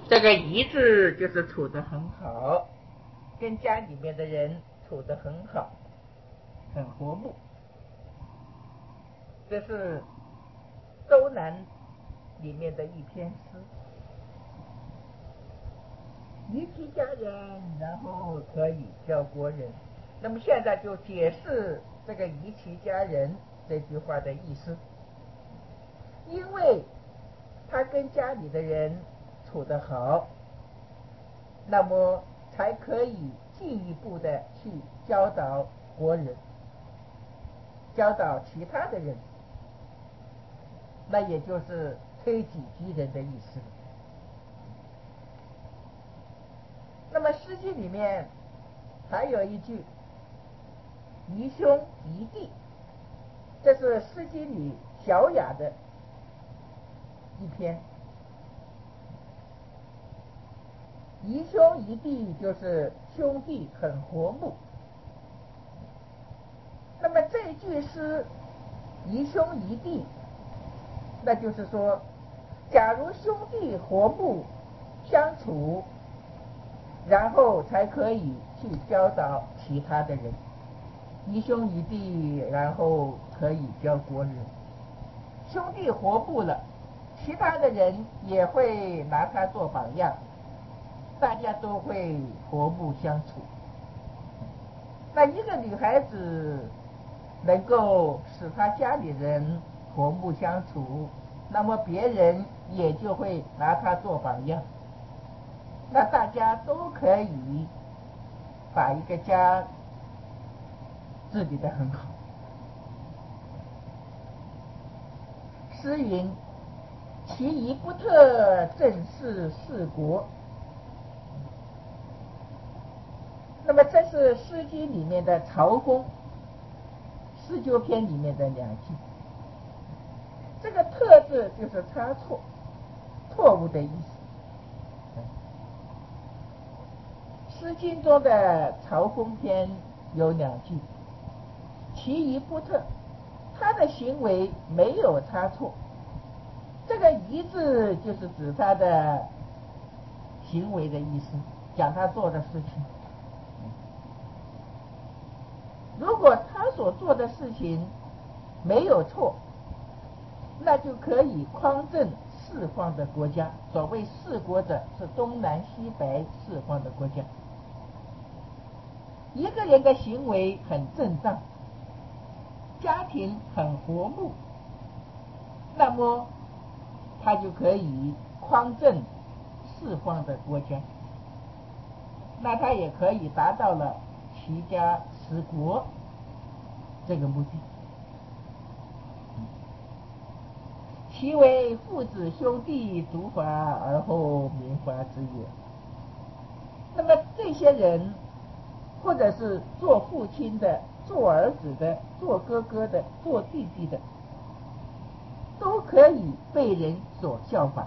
这个仪字就是处得很好，跟家里面的人处得很好，很和睦。这是周南里面的一篇诗，宜其家人，然后可以教国人。那么现在就解释这个宜其家人这句话的意思，因为他跟家里的人处得好，那么才可以进一步的去教导国人，教导其他的人，那也就是推己及人的意思。那么诗经里面还有一句宜兄宜弟，这是诗经里小雅的一篇。宜兄宜弟就是兄弟很和睦。那么这句诗宜兄宜弟，那就是说假如兄弟和睦相处，然后才可以去教导其他的人，宜兄宜弟，然后可以教国人。兄弟和睦了，其他的人也会拿他做榜样，大家都会和睦相处。那一个女孩子能够使她家里人和睦相处，那么别人也就会拿她做榜样，那大家都可以把一个家治理得很好。诗云：其仪不特，正是四国。那么这是诗经里面的曹公诗九篇里面的2句。这个特字就是差错，错误的意思。诗经中的曹公篇有2句，其仪不特，他的行为没有差错。这个仪字就是指他的行为的意思，讲他做的事情。如果他所做的事情没有错，那就可以匡正四方的国家。所谓四国者，是东南西北四方的国家。一个人的行为很正当，家庭很和睦，那么他就可以匡正四方的国家，那他也可以达到了齐家持国这个目的。其为父子兄弟，族法而后民法之也。那么这些人，或者是做父亲的、做儿子的、做哥哥的、做弟弟的，都可以被人所效法。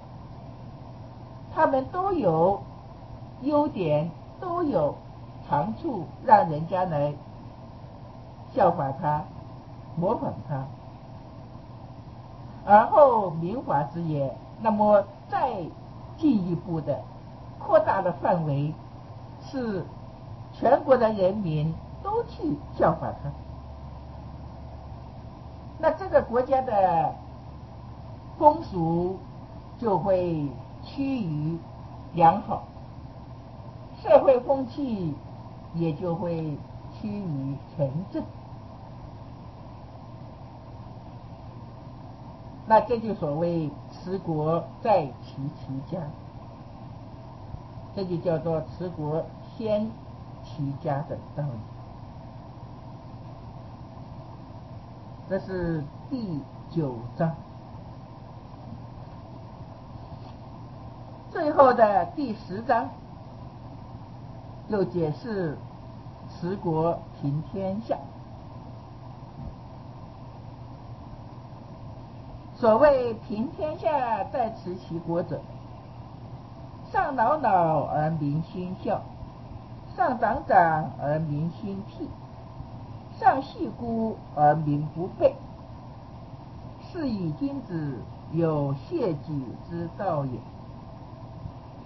他们都有优点，都有长处，让人家来效法他、模仿他。而后民法之也，那么再进一步的扩大的范围，是全国的人民都去效法他。那这个国家的风俗就会趋于良好，社会风气也就会趋于纯正。那这就所谓持国在其家，这就叫做持国先其家的道理。这是第9章。最后的第10章又解释持国平天下。所谓平天下在持其国者，上老老而民心孝，上长长而民心辟，上细孤而民不悖，是以君子有谢己之道也。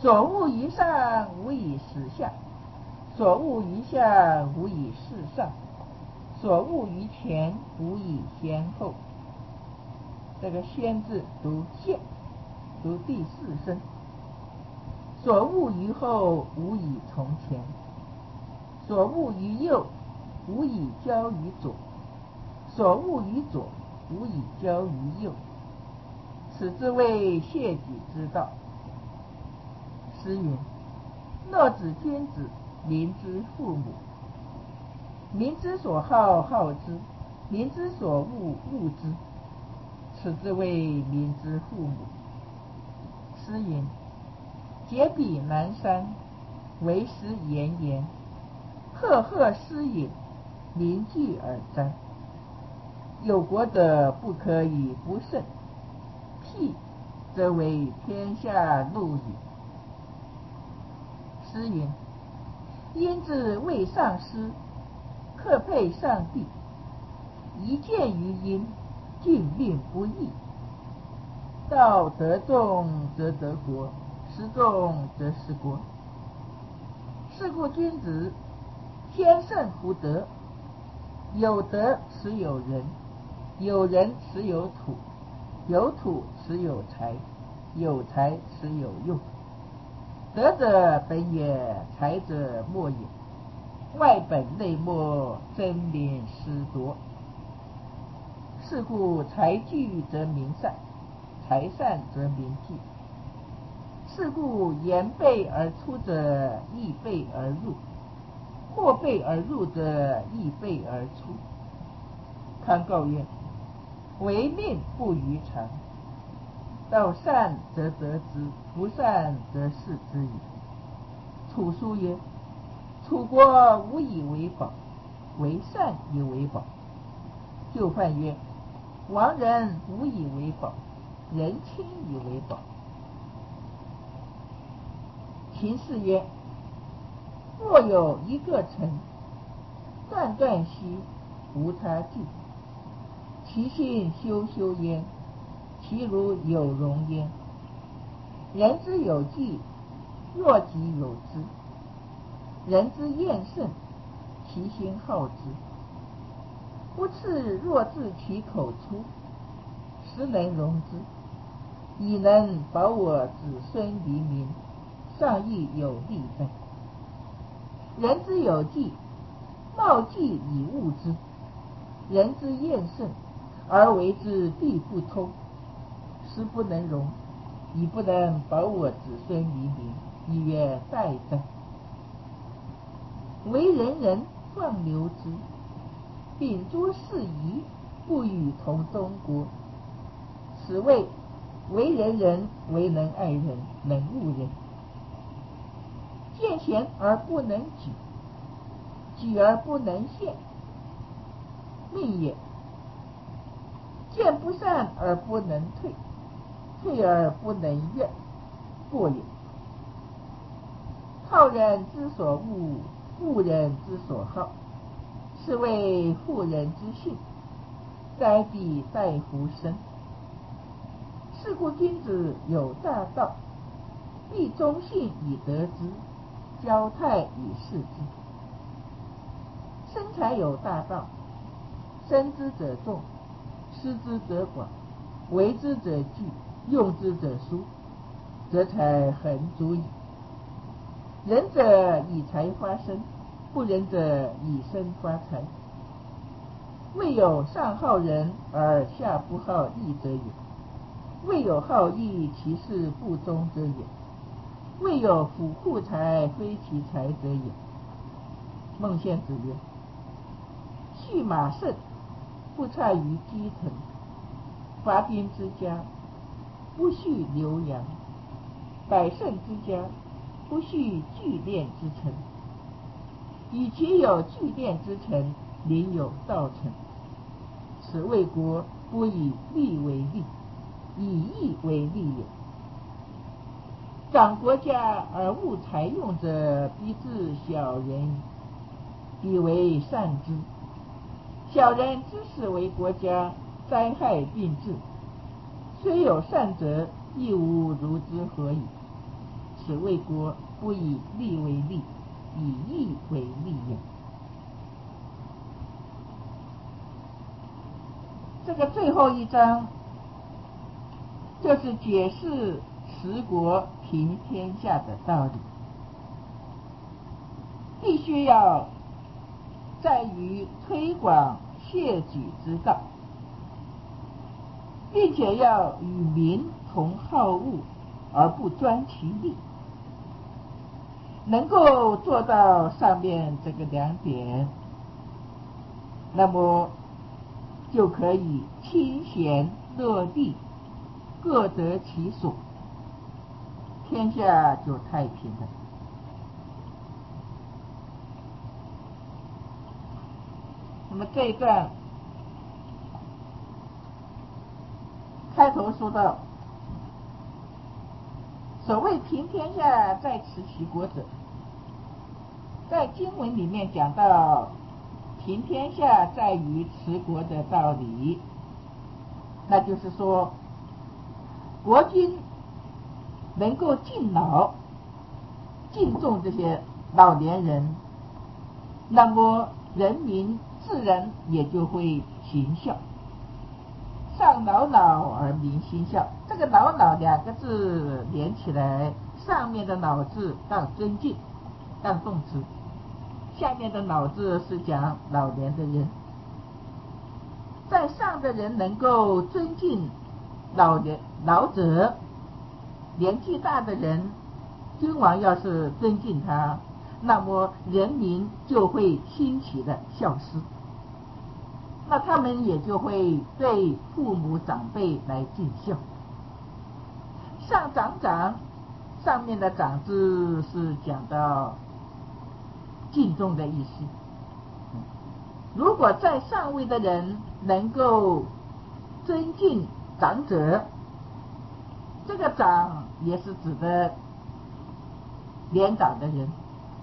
所恶于上，无以始下；所恶于下，无以事上；所恶于前，无以先后。这个先字读现，读第四声。所恶于后，无以从前；所恶于右，无以交于左；所恶于左，无以交于右。此之谓谢己之道。诗云：若子君子，民之父母。民之所好，好之；民之所恶，恶之。此之谓民之父母。诗云：解彼南山，为时炎炎。赫赫诗隐，邻居而瞻。有国者不可以不慎，辟则为天下路矣。诗云：因之谓上师，克配上帝。一见于阴，尽命不义。道德众则得国，失众则失国。是故君子先胜乎德。有德始有仁，有仁始有土，有土始有财，有财始有用。德者本也，财者末也。外本内末，争民失夺。是故财聚则民散，财散则民聚。是故言备而出者，亦备而入；或备而入者，亦备而出。康诰曰：唯命不于常。道善则得之，不善则失之矣。楚书曰：楚国无以为宝，为善以为宝。就范曰：亡人无以为宝，人亲以为宝。秦氏曰：若有一个臣，断断兮，无他惧。其心修修焉，其如有容焉。人之有技，若己有之；人之厌胜，其心好之。不啻若自其口出，实能容之，以能保我子孙黎民，尚亦有利哉。人之有技，貌技以物之；人之厌胜，而为之必不通，实不能容，以不能保我子孙黎民，亦曰殆哉。为人人，放流之；秉诸事宜，不与同中国。此谓为人人，为能爱人，能恶人。见贤而不能举，举而不能献，命也；见不善而不能退，退而不能怨，过也。好人之所恶，恶人之所好，是谓妇人之信，灾必待乎生。是故君子有大道，必忠信以得之，交泰以事之。生财有大道，生之者众，失之者寡，为之者惧，用之者疏，则财恒足矣。仁者以财发身，不仁者以身发财。未有上好仁而下不好义者也，未有好义其事不忠者也，未有府库财非其财者也。孟献子曰：畜马胜，不差于鸡腾；伐兵之家，不恤牛羊；百胜之家，不恤聚敛之臣。与其有聚敛之臣，宁有道臣。此谓国不以利为利，以义为利也。长国家而务财用者，必自小人，彼为善之。小人之使为国家，灾害并至，虽有善者，亦无如之何矣。 此为国不以利为利，以义为利也。这个最后一章就是解释持国平天下的道理，必须要在于推广谢举之道，并且要与民同好恶而不专其利。能够做到上面这个2点，那么就可以清闲乐地，各得其所，天下就太平了。那么这一段开头说到，所谓平天下在持其国者，在经文里面讲到平天下在于持国的道理，那就是说国君能够敬老敬重这些老年人，那么人民自然也就会行孝。上老老而民心孝，这个老老2个字连起来，上面的老字当尊敬当动词，下面的老字是讲老年的人。在上的人能够尊敬老者，年纪大的人，君王要是尊敬他，那么人民就会兴起的孝思，那他们也就会对父母长辈来尽孝。上长长，上面的长字是讲到敬重的意思。如果在上位的人能够尊敬长者，这个长也是指的年长的人。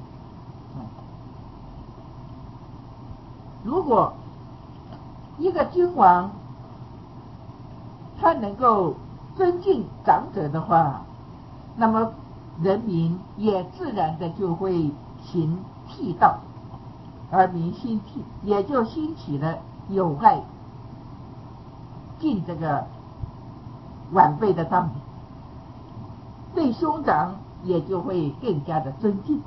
如果一个君王他能够尊敬长者的话，那么人民也自然的就会行悌道，而民心悌，也就兴起了有爱敬这个晚辈的道理，对兄长也就会更加的尊敬。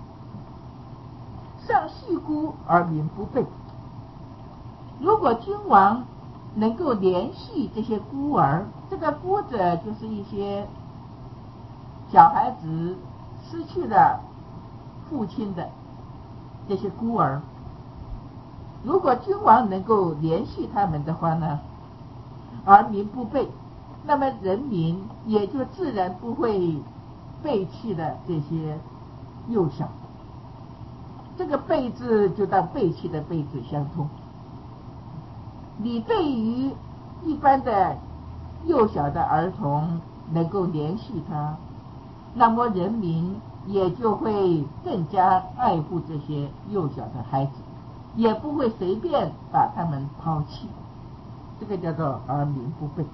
上恤孤而民不备，如果君王能够怜恤这些孤儿，这个孤者就是一些小孩子失去了父亲的这些孤儿，如果君王能够怜恤他们的话呢，而民不备，那么人民也就自然不会背弃的这些幼小。这个背字就当背弃的背字相通，你对于一般的幼小的儿童能够怜恤他，那么人民也就会更加爱护这些幼小的孩子，也不会随便把他们抛弃，这个叫做儿民不备。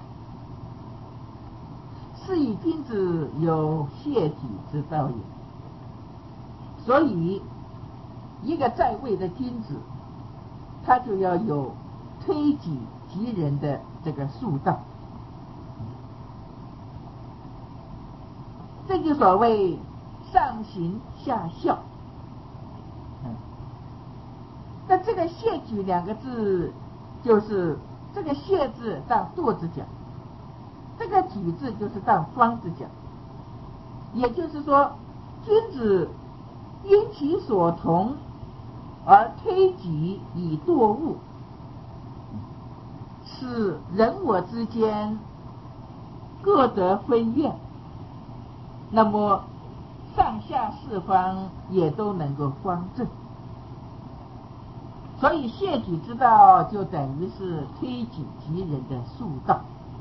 是以君子有谢己之道也。所以一个在位的君子，他就要有推己及人的这个术道，这就所谓上行下效。那这个谢举2个字，就是这个谢字当舵字讲，这个举字就是当方字讲，也就是说君子因其所同而推己以度物，使人我之间各得分愿，那么上下四方也都能够方正。所以谢举之道就等于是推己及人的术道，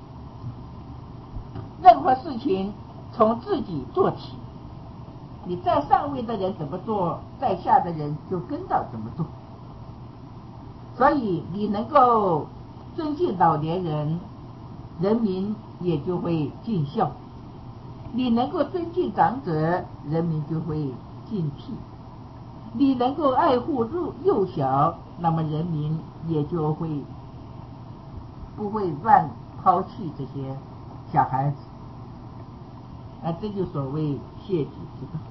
任何事情从自己做起，你在上位的人怎么做，在下的人就跟到怎么做。所以你能够尊敬老年人，人民也就会尽孝。 你能够尊敬长者，人民就会敬替；你能够爱护幼小，那么人民也就会不会乱抛弃这些小孩子。这就所谓谢己之道。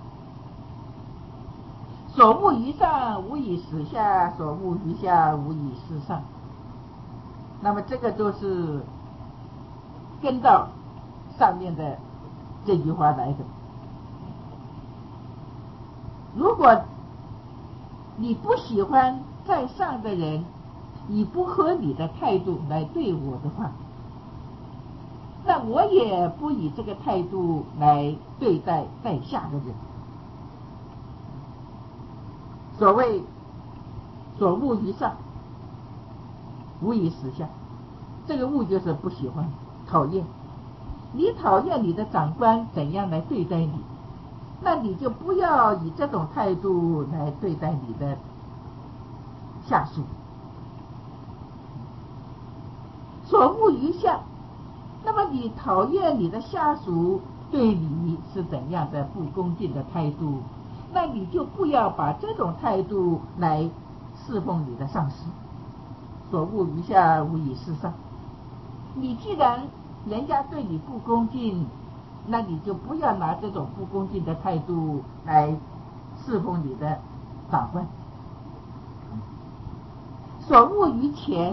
所恶于上，无以始下；所恶于下，无以事上。那么这个都是跟到上面的这句话来的。如果你不喜欢在上的人以不合理的态度来对我的话，那我也不以这个态度来对待在下的人。所谓所恶于上，无以始下。这个恶就是不喜欢、讨厌。你讨厌你的长官怎样来对待你，那你就不要以这种态度来对待你的下属。所恶于下，那么你讨厌你的下属对你是怎样的不恭敬的态度，那你就不要把这种态度来侍奉你的上司。所恶于下，无以事上。你既然人家对你不恭敬，那你就不要拿这种不恭敬的态度来侍奉你的长官。所恶于前，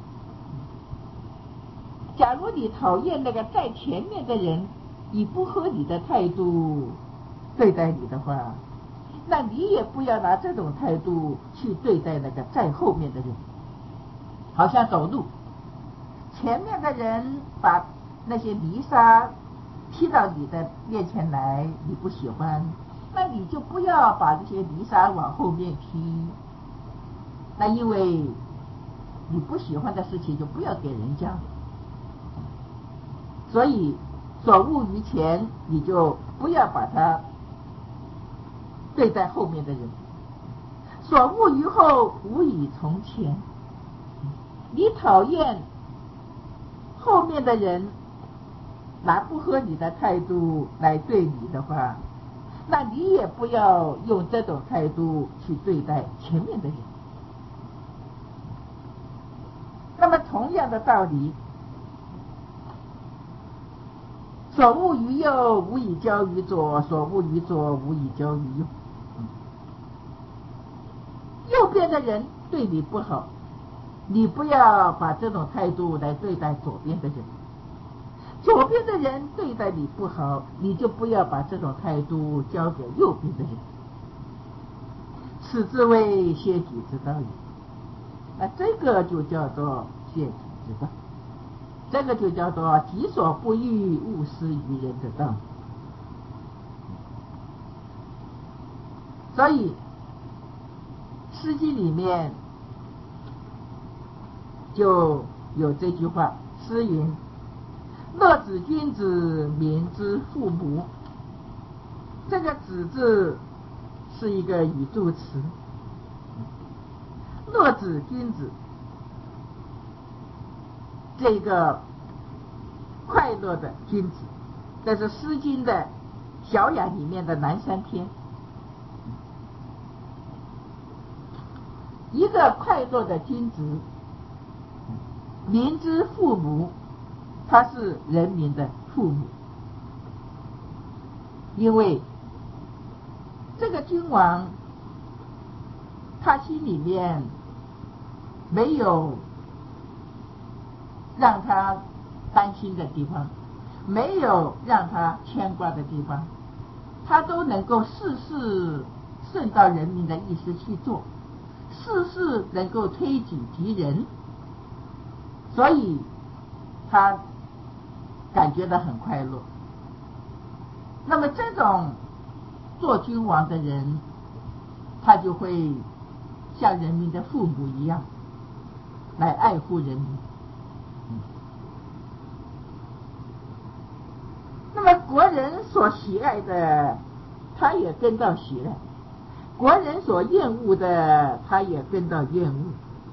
假如你讨厌那个在前面的人以不合理的态度对待你的话，那你也不要拿这种态度去对待那个在后面的人。好像走路，前面的人把那些泥沙踢到你的面前来，你不喜欢，那你就不要把这些泥沙往后面踢。那因为你不喜欢的事情就不要给人家。所以所恶于前，你就不要把它对待后面的人。所恶于后，无以从前。你讨厌后面的人拿不合理的态度来对你的话，那你也不要用这种态度去对待前面的人。那么同样的道理，所恶于右，无以交于左；所恶于左，无以交于右。右边的人对你不好，你不要把这种态度来对待左边的人。左边的人对待你不好，你就不要把这种态度交给右边的人。此之谓谢己之道也。那这个就叫做谢己之道，这个就叫做己所不欲，勿施于人的道。所以诗经里面就有这句话，诗云：乐子君子，民之父母。这个子字是一个语助词，乐子君子，这个快乐的君子，这是诗经的小雅里面的南山篇。一个快乐的君子，民之父母，他是人民的父母。因为这个君王他心里面没有让他担心的地方，没有让他牵挂的地方，他都能够事事顺到人民的意思去做，事事能够推己及人，所以他感觉到很快乐。那么这种做君王的人，他就会像人民的父母一样来爱护人民。那么国人所喜爱的，他也跟到喜爱；国人所厌恶的，他也跟到厌恶。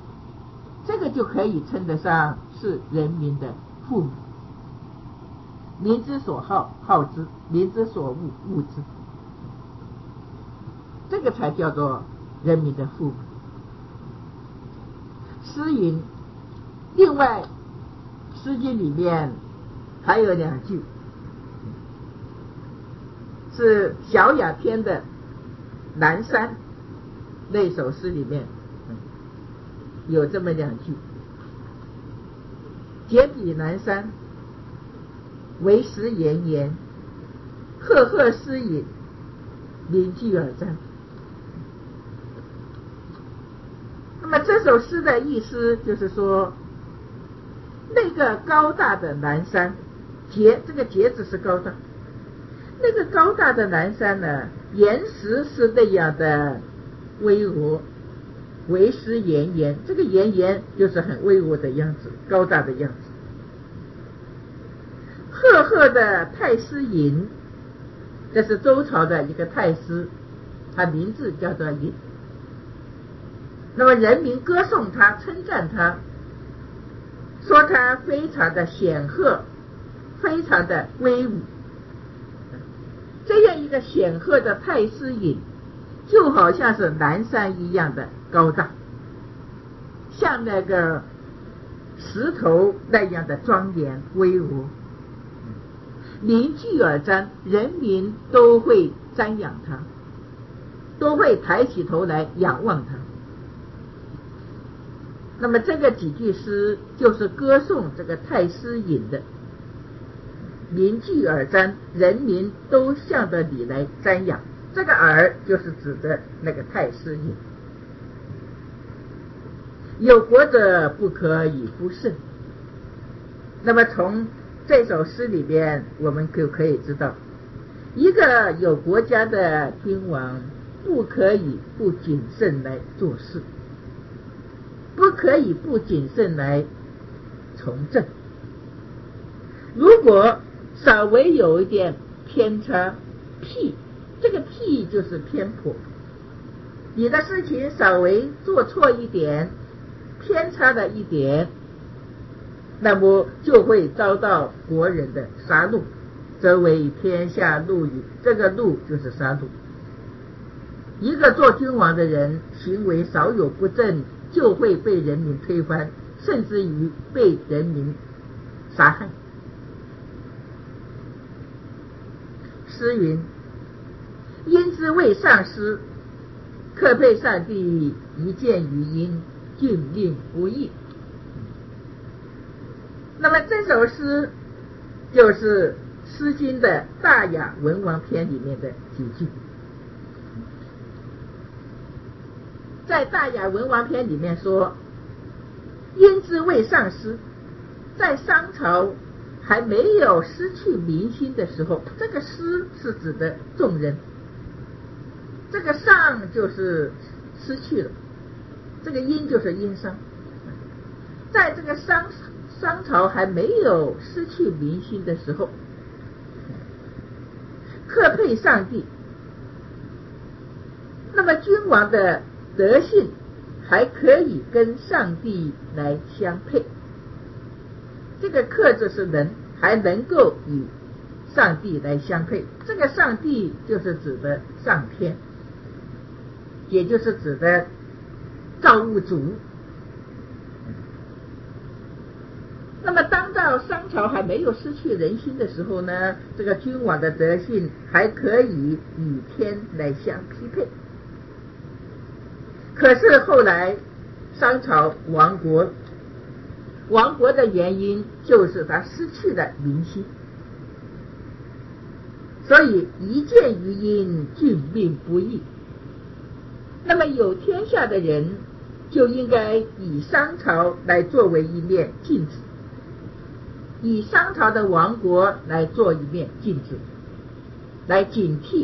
这个就可以称得上是人民的父母。 民之所好，好之；民之所恶，恶之。这个才叫做人民的父母。诗云，另外《诗经》里面还有2句，是小雅篇的南山那首诗里面有这么2句：解彼南山，为时炎炎，赫赫诗隐，民聚而瞻。那么这首诗的意思就是说，那个高大的南山，节，这个节字是高大，那个高大的南山呢，岩石是那样的巍峨，为时炎炎，这个炎炎就是很巍峨的样子，高大的样子。赫赫的太师隐，这是周朝的一个太师，他名字叫做隐。那么人民歌颂他，称赞他，说他非常的显赫，非常的威武。这样一个显赫的太师隐，就好像是南山一样的高大，像那个石头那样的庄严巍峨。民聚而瞻，人民都会瞻仰他，都会抬起头来仰望他。那么这个几句诗就是歌颂这个太师隐的，民聚而瞻，人民都向着你来瞻仰。这个耳就是指的那个太师隐。有国者不可以不慎。那么从这首诗里边我们就可以知道，一个有国家的君王不可以不谨慎来做事，不可以不谨慎来从政。如果稍微有一点偏差，僻，这个僻就是偏颇，你的事情稍微做错一点，偏差了一点，那么就会遭到国人的杀戮，则为天下戮矣。这个戮就是杀戮。一个做君王的人行为少有不正，就会被人民推翻，甚至于被人民杀害。诗云，殷之谓上师，克配上帝，一见于殷，峻令不易。那么这首诗就是《诗经》的大雅文王篇里面的几句。在大雅文王篇里面说，殷之谓上师，在商朝还没有失去民心的时候，这个师是指的众人，这个上就是失去了，这个殷就是殷商。在这个商朝还没有失去民心的时候，克配上帝，那么君王的德性还可以跟上帝来相配。这个克字是能，还能够与上帝来相配。这个上帝就是指的上天，也就是指的造物主。那么当到商朝还没有失去人心的时候呢，这个君王的德性还可以与天来相匹配。可是后来商朝亡国，亡国的原因就是他失去了民心，所以一见于殷，峻令不易。那么有天下的人就应该以商朝来作为一面镜子，以商朝的亡国来做一面镜子，来警惕。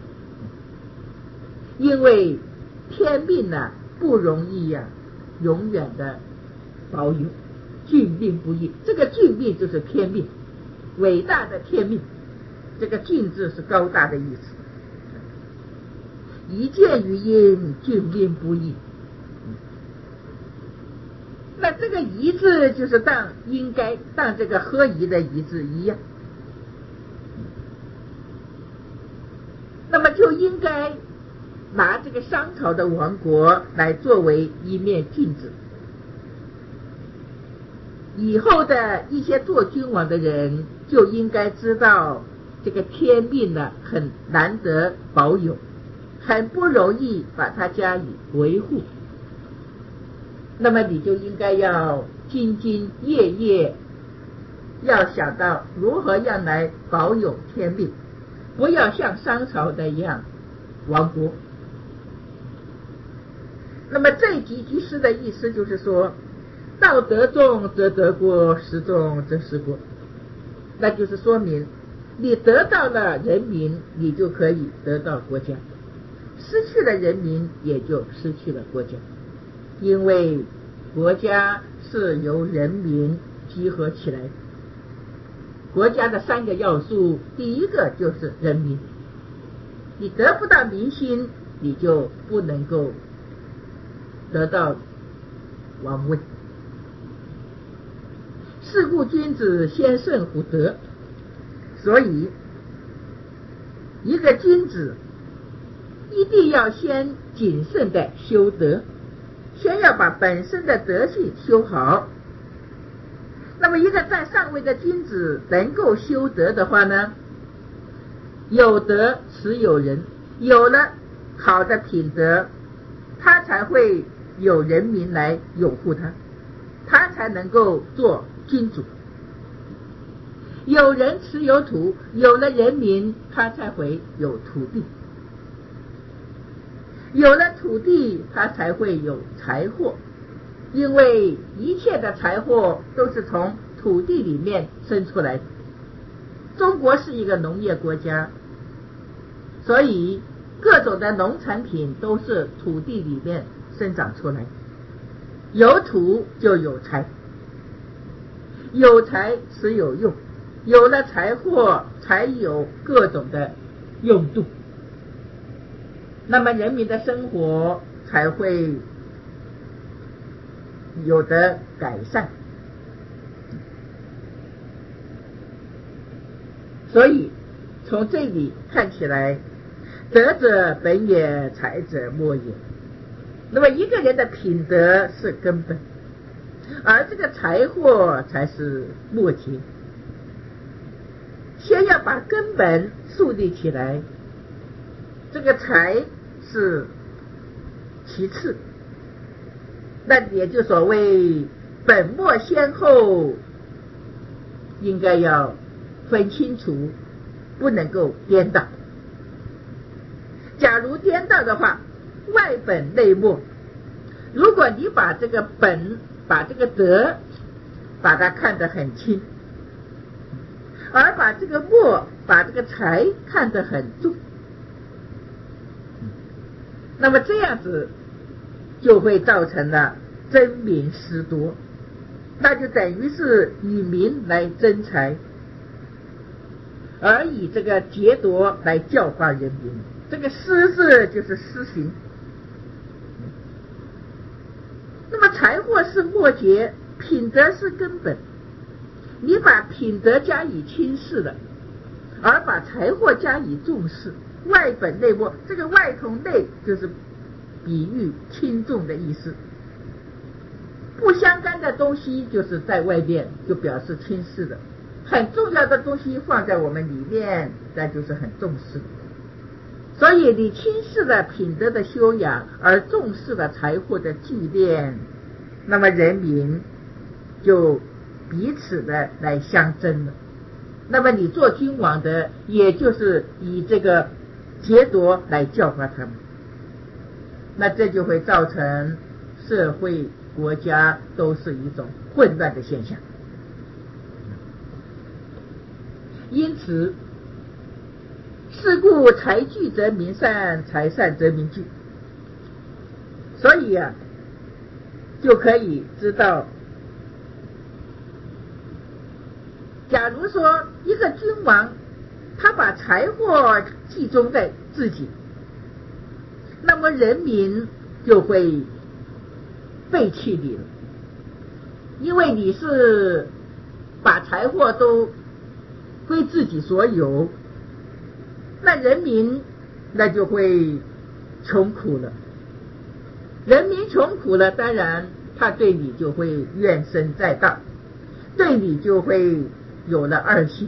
因为天命不容易永远的保有，峻令不易。这个峻命就是天命，伟大的天命。这个峻字是高大的意思。一见于殷，峻令不易。那这个宜字就是当应该，当这个合宜的宜字一样。 那么就应该拿这个商朝的亡国来作为一面镜子。以后的一些做君王的人就应该知道，这个天命呢很难得保有，很不容易把它加以维护。那么你就应该要兢兢业业，要想到如何样来保有天命，不要像商朝那样亡国。那么这几句诗的意思就是说，道德重则得国，失重则失国。那就是说明你得到了人民，你就可以得到国家，失去了人民也就失去了国家。因为国家是由人民集合起来的，国家的3个要素，第一个就是人民。你得不到民心，你就不能够得到王位。是故君子先慎乎德，所以一个君子一定要先谨慎的修德，先要把本身的德性修好。那么一个在上位的君子能够修德的话呢，有德持有人，有了好的品德，他才会有人民来拥护他，他才能够做君主。有人持有土，有了人民，他才会有土地，有了土地，他才会有财货，因为一切的财货都是从土地里面生出来的。中国是一个农业国家，所以各种的农产品都是土地里面生长出来，有土就有财，有财持有用，有了财货才有各种的用度，那么人民的生活才会有的改善。所以从这里看起来，德者本也，才者末也。那么一个人的品德是根本，而这个财货才是末节。先要把根本树立起来，这个财是其次。那也就所谓本末先后，应该要分清楚，不能够颠倒。假如颠倒的话，外本内末。如果你把这个本，把这个德把它看得很轻，而把这个末，把这个财看得很重，那么这样子就会造成了争民失夺，那就等于是以民来争财，而以这个劫夺来教化人民。这个施字就是施行。那么财货是末节，品德是根本。你把品德加以轻视了，而把财货加以重视，外本内末，这个外同内就是比喻轻重的意思。不相干的东西就是在外面，就表示轻视的；很重要的东西放在我们里面，那就是很重视的。所以你轻视了品德的修养，而重视了财货的聚炼，那么人民就彼此的来相争了。那么你做君王的，也就是以这个劫夺来教化他们，那这就会造成社会国家都是一种混乱的现象。因此是故财聚则民散，财散则民聚。所以就可以知道，假如说一个君王他把财货集中在自己，那么人民就会背弃你了，因为你是把财货都归自己所有，那人民那就会穷苦了。人民穷苦了，当然他对你就会怨声载道，对你就会有了二心。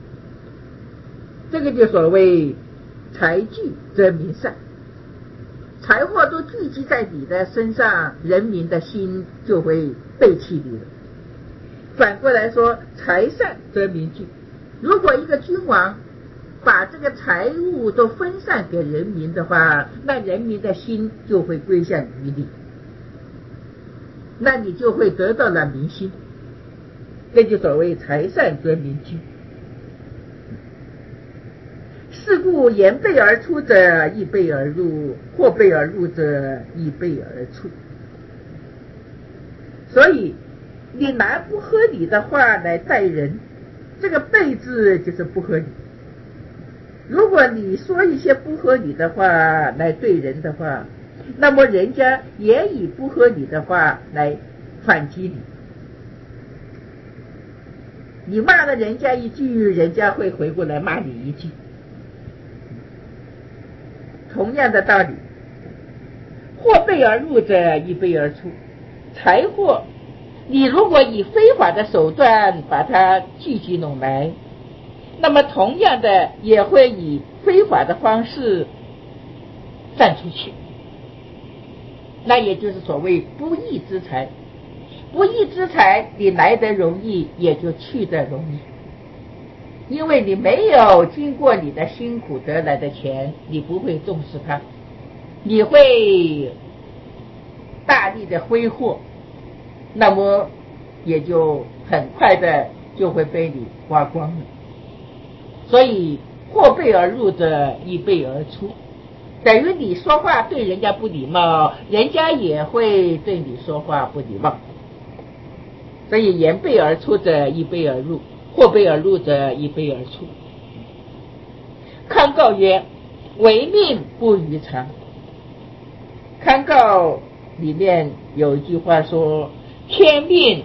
这个就所谓财聚则民散，财货都聚集在你的身上，人民的心就会背弃你了。反过来说，财散则民聚，如果一个君王把这个财物都分散给人民的话，那人民的心就会归向于你，那你就会得到了民心。这就所谓财散则民聚。是故言备而出者，亦备而入；或备而入者，亦备而出。所以你拿不合理的话来待人，这个备字就是不合理。如果你说一些不合理的话来对人的话，那么人家也以不合理的话来反击你。你骂了人家一句，人家会回过来骂你一句。同样的道理，或备而入者，亦备而出。财货你如果以非法的手段把它聚集拢来，那么同样的也会以非法的方式散出去，那也就是所谓不义之财。不义之财你来得容易，也就去得容易，因为你没有经过你的辛苦得来的钱，你不会重视它，你会大力的挥霍，那么也就很快的就会被你花光了。所以或备而入者，亦备而出，等于你说话对人家不礼貌，人家也会对你说话不礼貌。所以言备而出者，亦备而入；或备而入者，亦备而出。康诰曰：唯命不于常。康诰里面有一句话说，天命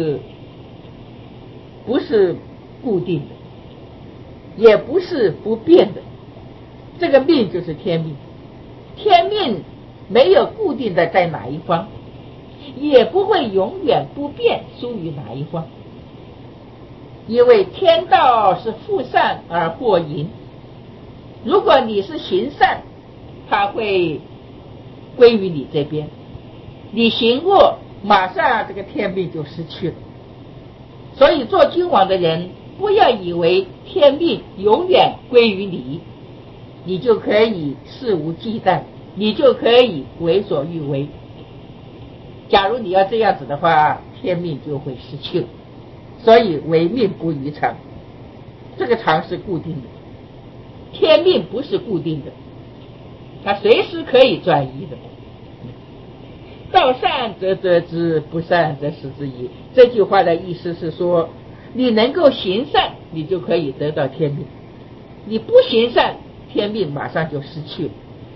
不是固定的，也不是不变的，这个命就是天命。天命没有固定的在哪一方，也不会永远不变输于哪一方，因为天道是负善而获盈，如果你是行善，它会归于你这边；你行恶，马上这个天命就失去了。所以做君王的人，不要以为天命永远归于你，你就可以肆无忌惮，你就可以为所欲为。假如你要这样子的话，天命就会失去了。所以唯命不于常，这个常是固定的，天命不是固定的，它随时可以转移的。道善则得之，不善则失之矣。这句话的意思是说，你能够行善，你就可以得到天命；你不行善，天命马上就失去了。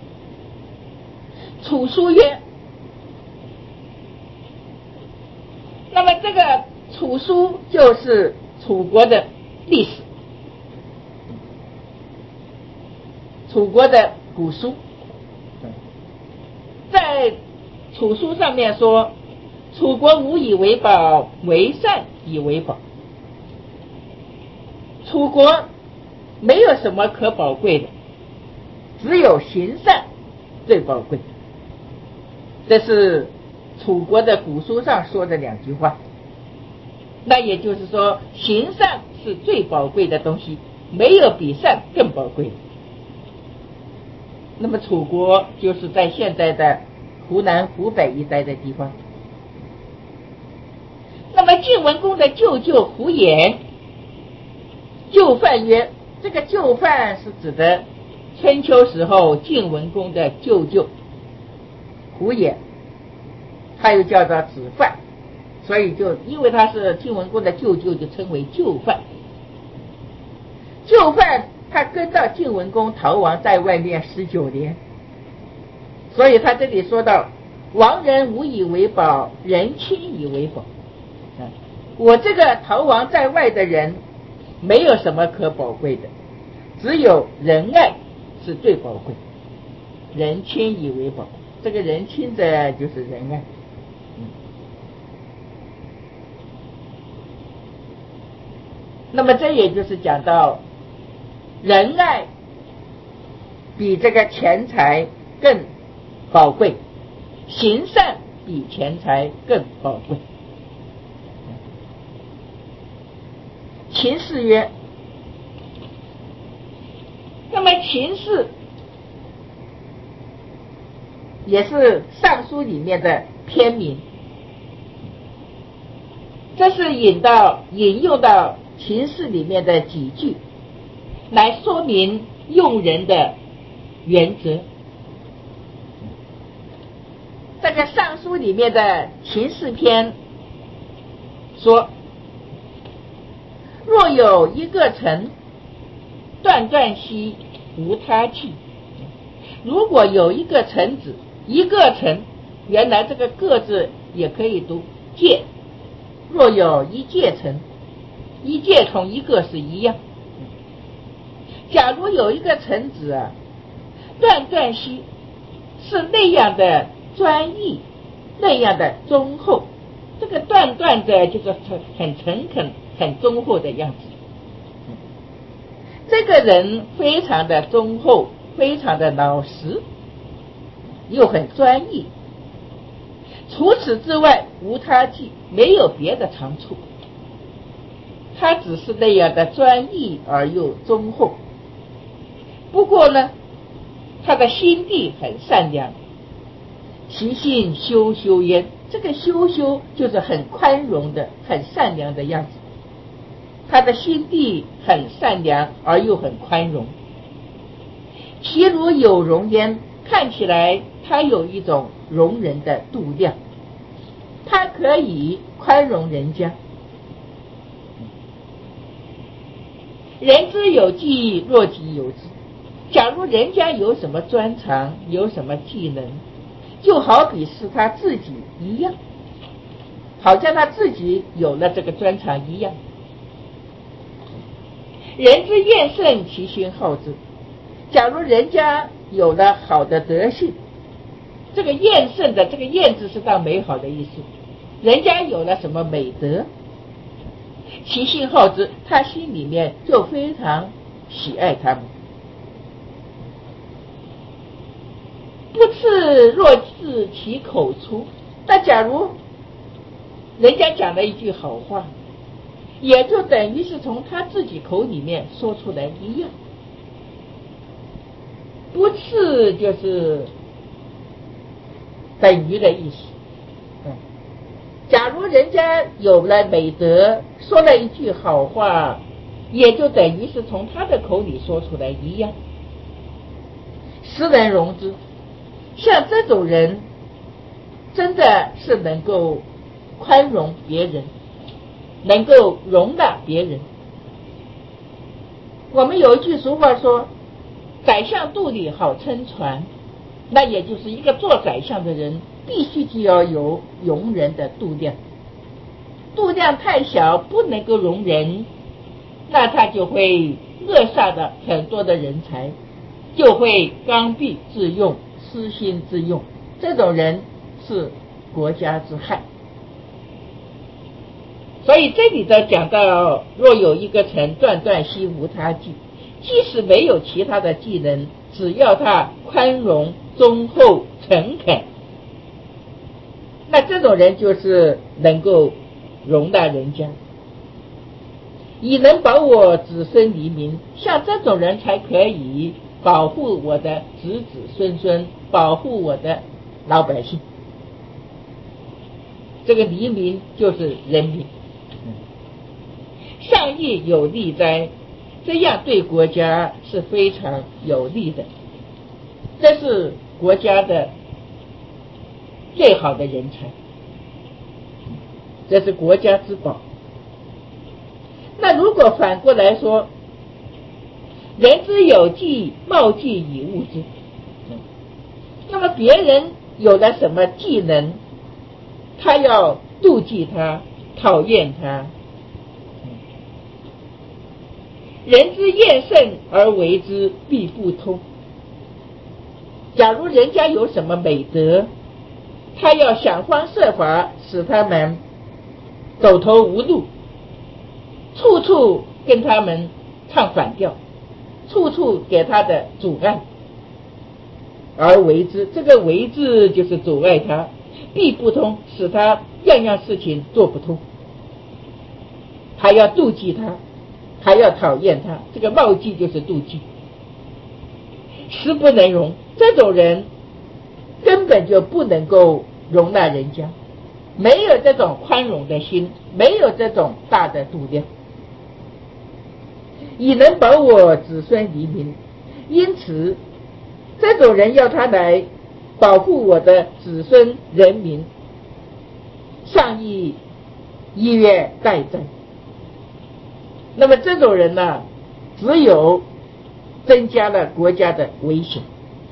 楚书曰，那么这个楚书就是楚国的历史，楚国的古书。在楚书上面说，楚国无以为宝，为善以为宝。楚国没有什么可宝贵的，只有行善最宝贵。这是楚国的古书上说的两句话。那也就是说，行善是最宝贵的东西，没有比善更宝贵的。那么楚国就是在现在的湖南湖北一带的地方。那么晋文公的舅舅胡衍就范曰，这个就范是指的春秋时候晋文公的舅舅胡衍，他又叫做子范，所以就因为他是晋文公的舅舅，就称为就范。就范他跟到晋文公逃亡在外面19年，所以他这里说到，亡人无以为宝，人亲以为宝。我这个逃亡在外的人没有什么可宝贵的，只有仁爱是最宝贵，人亲以为宝。这个人亲的就是仁爱。那么这也就是讲到仁爱比这个钱财更宝贵，行善比钱财更宝贵。秦氏曰，那么秦氏也是尚书里面的篇名，这是引用到秦氏里面的几句来说明用人的原则。这个尚书里面的秦氏篇说，若有一个臣，断断兮无他计。如果有一个臣子，一个臣，原来这个个字也可以读介，若有一介臣，一介同一个是一样。假如有一个臣子啊，断断兮是那样的专一，那样的忠厚，这个断断的就是很诚恳很忠厚的样子。这个人非常的忠厚，非常的老实，又很专一，除此之外无他计，没有别的长处，他只是那样的专一而又忠厚。不过呢，他的心地很善良，其性修修焉，这个修修就是很宽容的很善良的样子，他的心地很善良而又很宽容。其如有容焉，看起来他有一种容人的度量，他可以宽容人家。人之有技，若己有之。假如人家有什么专长，有什么技能，就好比是他自己一样，好像他自己有了这个专长一样。人之厌胜，其心好之。假如人家有了好的德性，这个厌胜的这个厌字是当美好的意思，人家有了什么美德，其心好之，他心里面就非常喜爱他们。不啻若自其口出，那假如人家讲了一句好话，也就等于是从他自己口里面说出来一样。不啻就是等于的意思。假如人家有了美德，说了一句好话，也就等于是从他的口里说出来一样。斯人容之，像这种人真的是能够宽容别人，能够容纳别人。我们有一句俗话说，宰相肚里好撑船，那也就是一个做宰相的人必须就要有容人的度量，度量太小不能够容人，那他就会扼杀的很多的人才，就会刚愎自用，私心自用，这种人是国家之害。所以这里头讲到，若有一个臣，断断兮无他计，即使没有其他的技能，只要他宽容忠厚诚恳，那这种人就是能够容纳人家，以能保我子孙黎民，像这种人才可以保护我的子子孙孙，保护我的老百姓。这个黎民就是人民。上义有利哉，这样对国家是非常有利的，这是国家的最好的人才，这是国家之宝。那如果反过来说，人之有技，貌技以物之，那么别人有了什么技能，他要妒忌他，讨厌他。人之厌胜而为之，必不通。 假如人家有什么美德，他要想方设法使他们走投无路，处处跟他们唱反调，处处给他的阻碍而为之。这个为之就是阻碍他，必不通，使他样样事情做不通，还要妒忌他，还要讨厌他。这个冒忌就是妒忌，实不能容。这种人根本就不能够容纳人家，没有这种宽容的心，没有这种大的度量，以能保我子孙黎民。因此这种人要他来保护我的子孙人民，上意意愿待战。那么这种人呢，只有增加了国家的危险，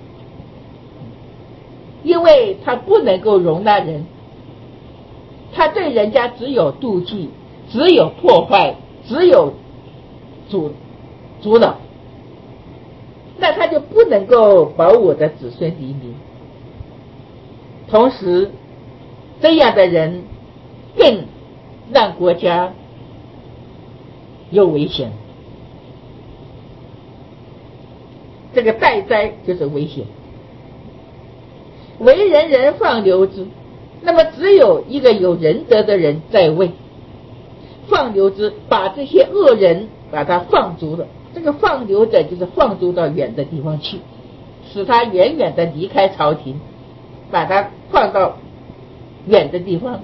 因为他不能够容纳人，他对人家只有妒忌，只有破坏，只有阻挠，那他就不能够保我的子孙黎民。同时这样的人更让国家有危险。这个待灾就是危险，为人人放流之。那么只有一个有仁德的人在位，放流之，把这些恶人把他放逐了。这个放流者就是放逐到远的地方去，使他远远的离开朝廷，把他放到远的地方。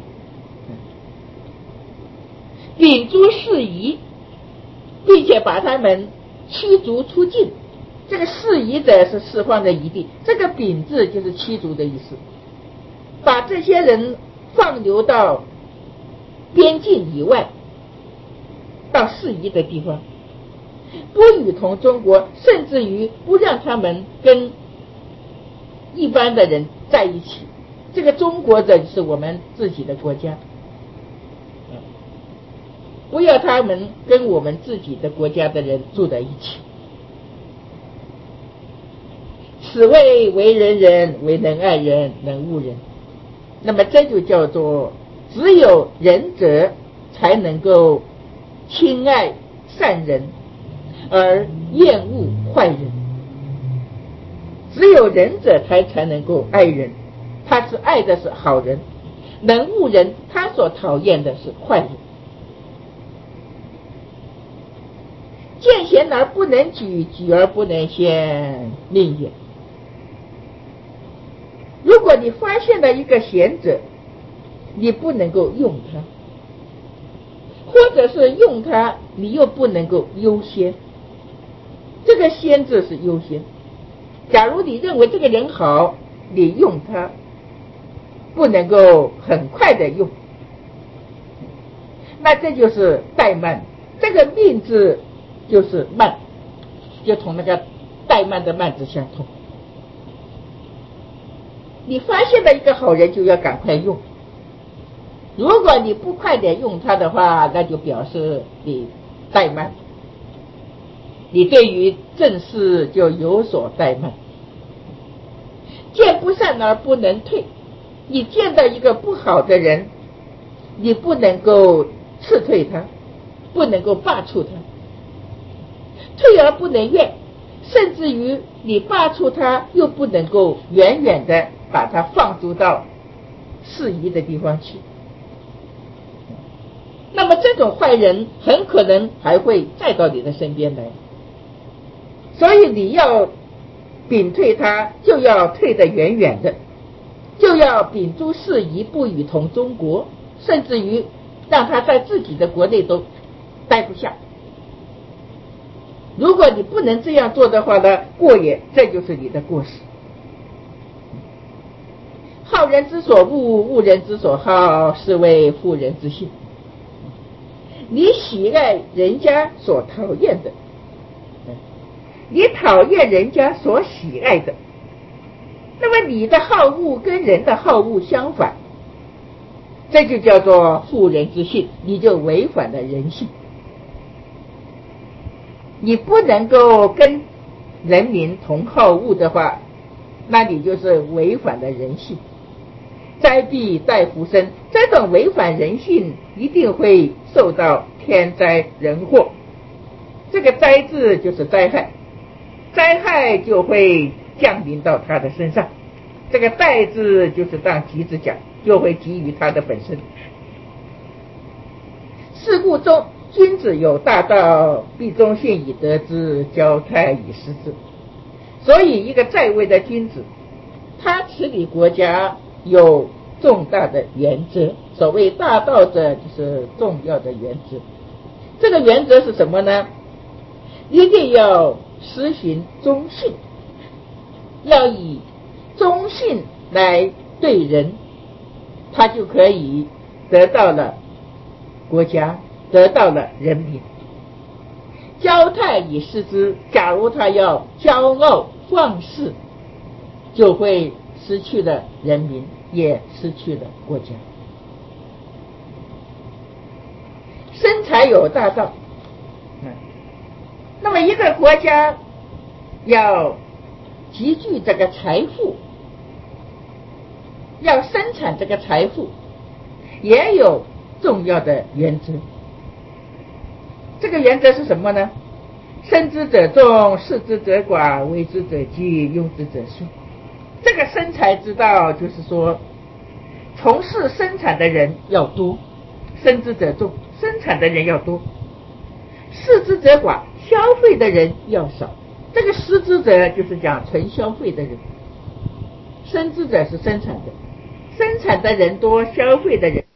秉诸事宜，并且把他们驱逐出境。这个事宜者是释放的余地，这个秉字就是驱逐的意思，把这些人放流到边境以外，到适宜的地方，不与同中国，甚至于不让他们跟一般的人在一起。这个中国的是我们自己的国家，不要他们跟我们自己的国家的人住在一起。此谓为人人，为能爱人，能恶人。那么这就叫做只有仁者才能够亲爱善人，而厌恶坏人。只有仁者才能够爱人，他是爱的是好人；能恶人，他所讨厌的是坏人。见贤而不能举，举而不能先，命也。如果你发现了一个贤者，你不能够用他，或者是用他，你又不能够优先。这个先字是优先。假如你认为这个人好，你用他，不能够很快的用，那这就是怠慢。这个命字就是慢，就同那个怠慢的慢字相同。你发现了一个好人，就要赶快用。如果你不快点用他的话，那就表示你怠慢，你对于正事就有所怠慢。见不善而不能退，你见到一个不好的人，你不能够斥退他，不能够罢黜他，退而不能怨，甚至于你罢黜他，又不能够远远的把他放逐到适宜的地方去。那么这种坏人很可能还会再到你的身边来，所以你要屏退他，就要退得远远的，就要秉诸事宜，不与同中国，甚至于让他在自己的国内都待不下。如果你不能这样做的话呢，过也，这就是你的过失。好人之所恶，恶人之所好，是谓妇人之性。你喜爱人家所讨厌的，你讨厌人家所喜爱的，那么你的好恶跟人的好恶相反，这就叫做妇人之性，你就违反了人性。你不能够跟人民同好恶的话， 那你就是违反了人性。灾必待福生，这种违反人性一定会受到天灾人祸。这个灾字就是灾害，灾害就会降临到他的身上。这个待字就是当吉字讲，就会给予他的本身。是故中君子有大道，必忠信以得之，交泰以失之。所以一个在位的君子，他治理国家有重大的原则，所谓大道者就是重要的原则。这个原则是什么呢？一定要实行忠信，要以忠信来对人，他就可以得到了国家，得到了人民。骄泰以失之，假如他要骄傲放肆，就会失去了人民，也失去了国家。生财有大道，那么一个国家要集聚这个财富，要生产这个财富，也有重要的原则。这个原则是什么呢？生之者众，视之者寡，为之者急，用之者速。这个生财之道就是说，从事生产的人要多，生之者众，生产的人要多；视之者寡，消费的人要少。这个食之者就是讲纯消费的人，生之者是生产的，生产的人多，消费的人